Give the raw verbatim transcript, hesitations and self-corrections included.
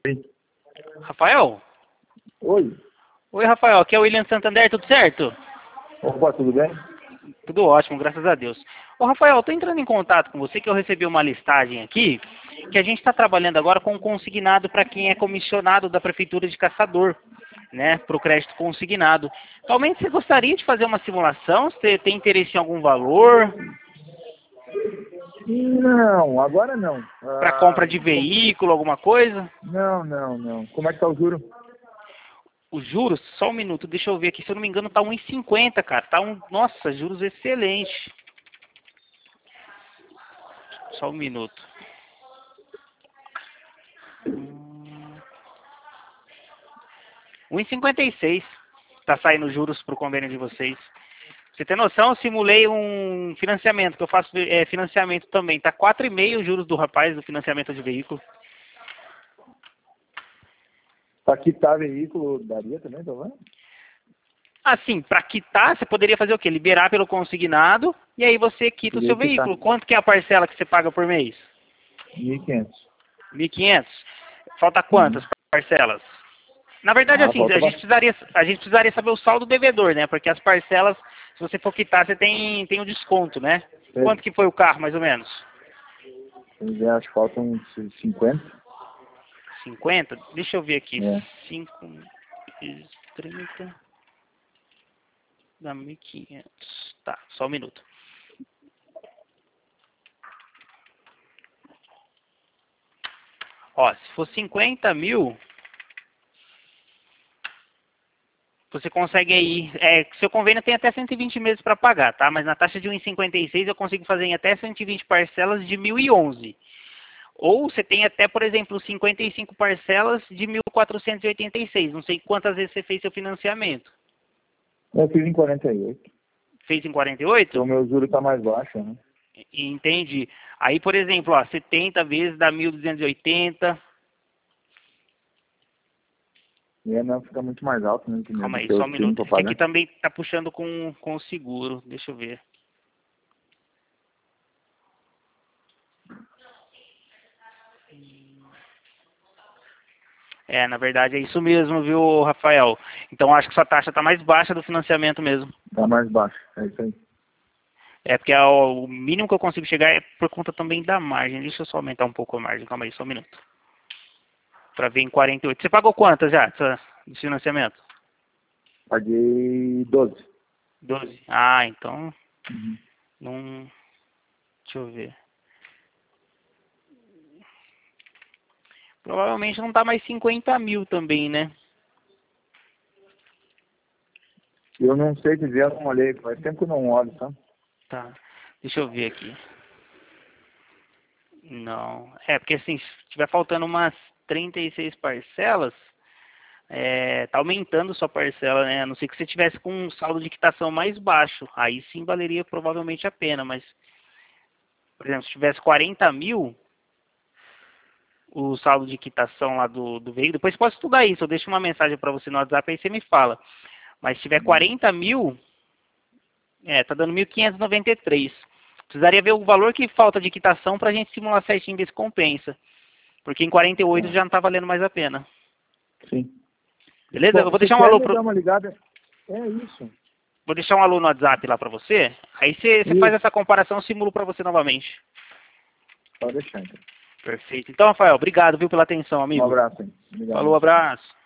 Rafael? Oi. Oi, Rafael. Aqui é o William Santander, tudo certo? Opa, tudo bem? Tudo ótimo, graças a Deus. Ô, Rafael, estou entrando em contato com você que eu recebi uma listagem aqui, que a gente está trabalhando agora com um consignado para quem é comissionado da Prefeitura de Caçador, né, para o crédito consignado. Atualmente você gostaria de fazer uma simulação? Você tem interesse em algum valor? Não, agora não. Para Ah, compra de veículo, alguma coisa? não, não, não. Como é que tá o juro? Os juros, só um minuto, deixa eu ver aqui, se eu não me engano tá um e cinquenta, cara, tá um, nossa, juros excelente. Só um minuto. Hum, um e cinquenta e seis tá saindo juros pro convênio de vocês. Você tem noção, eu simulei um financiamento, que eu faço é, financiamento também, tá quatro e meio os juros do rapaz do financiamento de veículo. Pra quitar veículo, daria também, tá vendo? Assim, para quitar, você poderia fazer o quê? Liberar pelo consignado e aí você quita o seu Poderia quitar. veículo. Quanto que é a parcela que você paga por mês? mil e quinhentos. mil e quinhentos. Falta Uhum. quantas parcelas? Na verdade, Ah, assim, falta a gente, bastante. precisaria, a gente precisaria saber o saldo devedor, né? Porque as parcelas, se você for quitar, você tem, tem o desconto, né? Quanto que foi o carro, mais ou menos? Eu acho que faltam uns cinquenta. cinquenta? Deixa eu ver aqui. É. cinco vezes trinta dá mil e quinhentos. Tá, só um minuto. Ó, se for cinquenta mil, você consegue aí, é, seu convênio tem até cento e vinte meses para pagar, tá? Mas na taxa de um e cinquenta e seis eu consigo fazer em até cento e vinte parcelas de mil e onze. Ou você tem até, por exemplo, cinquenta e cinco parcelas de mil quatrocentos e oitenta e seis. Não sei quantas vezes você fez seu financiamento. Eu fiz em quarenta e oito. Fez em quarenta e oito? Então o meu juro tá mais baixo, né? Entendi. Aí, por exemplo, ó, setenta vezes dá mil duzentos e oitenta. E aí não fica muito mais alto, né? Calma Do aí, que eu só um tenho minuto. pra Esse aqui pagar. também tá puxando com, com o seguro. Deixa eu ver. É, na verdade é isso mesmo, viu, Rafael? Então acho que sua taxa está mais baixa do financiamento mesmo. Tá mais baixo, é isso aí. É porque a- o mínimo que eu consigo chegar é por conta também da margem. Deixa eu só aumentar um pouco a margem. Calma aí, só um minuto. Para ver em quarenta e oito. Você pagou quantas já dessa- de financiamento? Paguei doze. doze. Ah, então Uhum. não. Deixa eu ver. Provavelmente não tá mais cinquenta mil também, né? Eu não sei dizer, eu não olhei. Faz tempo que eu não olho, tá? Tá. Deixa eu ver aqui. Não. É, porque assim, se tiver faltando umas trinta e seis parcelas, é, tá aumentando sua parcela, né? A não ser que você tivesse com um saldo de quitação mais baixo. Aí sim valeria provavelmente a pena, mas, por exemplo, se tivesse quarenta mil, o saldo de quitação lá do, do veículo, depois pode estudar isso, eu deixo uma mensagem para você no WhatsApp, aí você me fala. Mas se tiver quarenta mil, é, tá dando mil quinhentos e noventa e três. Precisaria ver o valor que falta de quitação para a gente simular certinho ver se compensa. Porque em quarenta e oito Tá. já não tá valendo mais a pena. Sim. Beleza? Eu Bom, vou se deixar um quer alô me pro, dar uma ligada, é isso. vou deixar um alô no WhatsApp lá para você. Aí você, você faz Isso. essa comparação, eu simulo para você novamente. Pode deixar, então. Perfeito. Então, Rafael, obrigado, viu, pela atenção, Um amigo. abraço, hein? Obrigado. Falou, abraço.